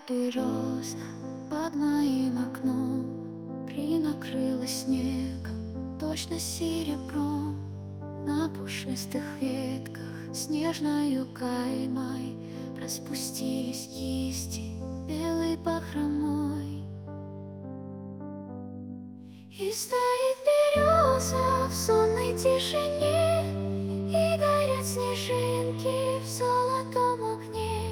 И роза под моим окном принакрылась снегом, точно серебром. На пушистых ветках снежною каймой распустились кисти белой бахромой. И стоит береза в сонной тишине, и горят снежинки в золотом огне.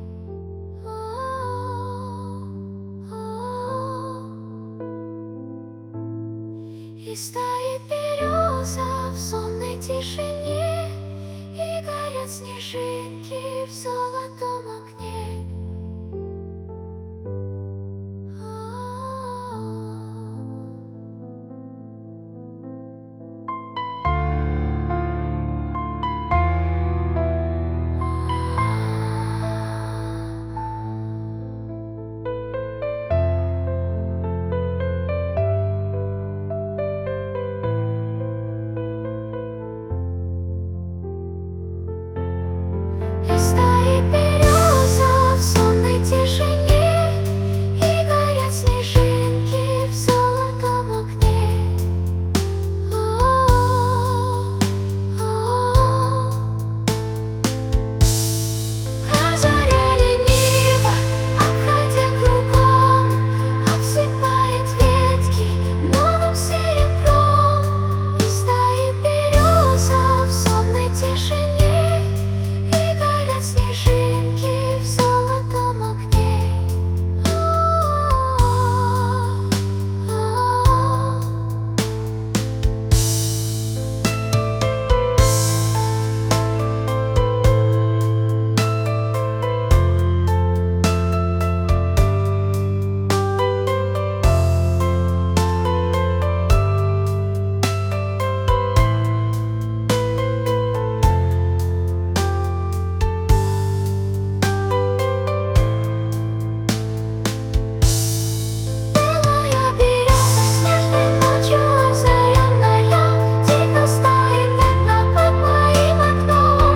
И стоит береза в сонной тишине, и горят снежинки в золотом огне.